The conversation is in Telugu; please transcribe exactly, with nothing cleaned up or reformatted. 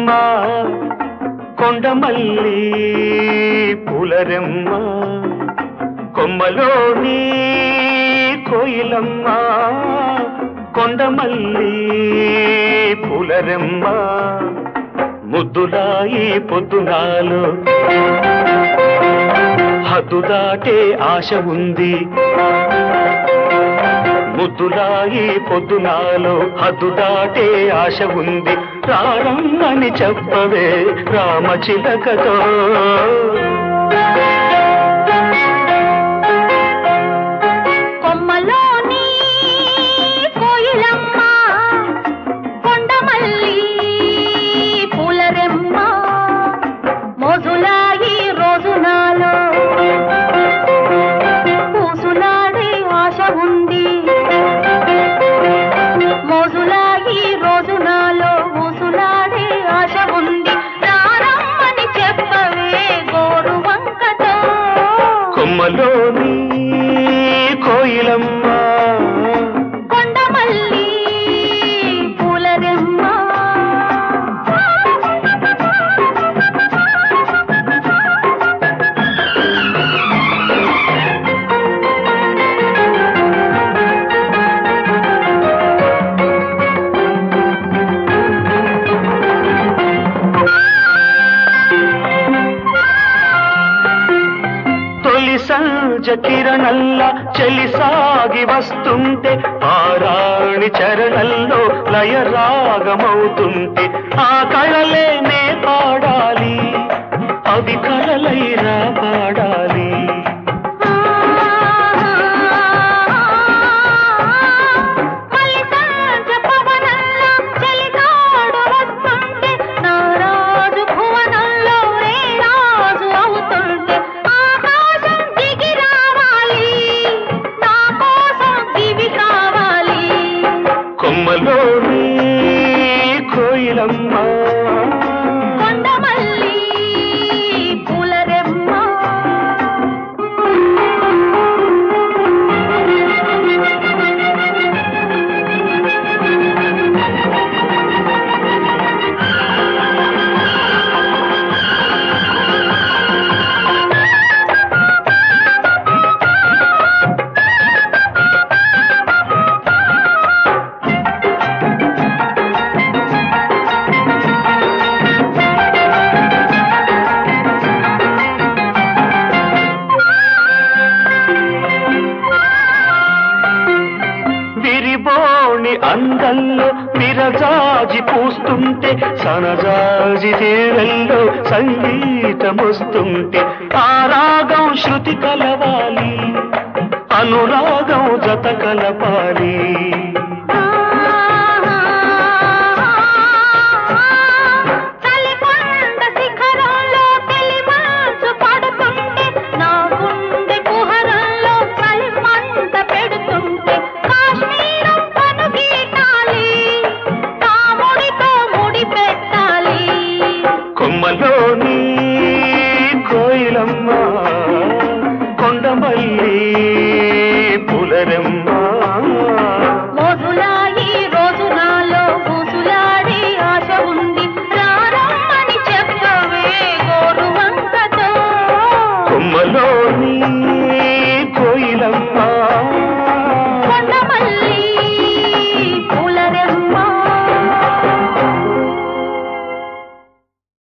కోయిలమ్మ కొండమల్లి పూలరెమ్మ కొమ్మలోని కోయిలమ్మ కొండమల్లి పూలరెమ్మ ముద్దులాయి పొద్దునాలో హద్దు దాటే ఆశ ఉంది ముద్దులాయి పొద్దునాలో హద్దు దాటే ఆశ ఉంది రారమ్మని చెప్పవే రామచిలకతో కొమ్మలోని కోయిలమ్మ కొండమల్లి పూలరెమ్మ మోజులాయి రోజు నాలో పూసులాడే ఆశ ఉంది మోజులాయి రోజు నాలో పూసులాడే ఆశ ఉంది రారమ్మని చెప్పవే గోరు వంకతో కొమ్మలోని కోయిలమ్మ కొండమల్లి పూలరెమ్మ సంజ కిరణల్లా చెలి సాగి వస్తుంటే ఆరాణి చరణల్లో లయ రాగమవుతుంటే ఆ కళలే నే పాడాలి అవి కళలైరా పాడాలి కొమ్మలోని కోయిలమ్మ కొండమల్లి పూలరెమ్మ విరిబోని అందంలో విరజాజి పూస్తుంటే సనజాజి తీరల్లో సంగీతమొస్తుంటే ఆ రాగం శృతి కలవాలి అనురాగం జత కలపాలి కొమ్మలోని కోయిలమ్మ కొండమల్లి పూలరెమ్మ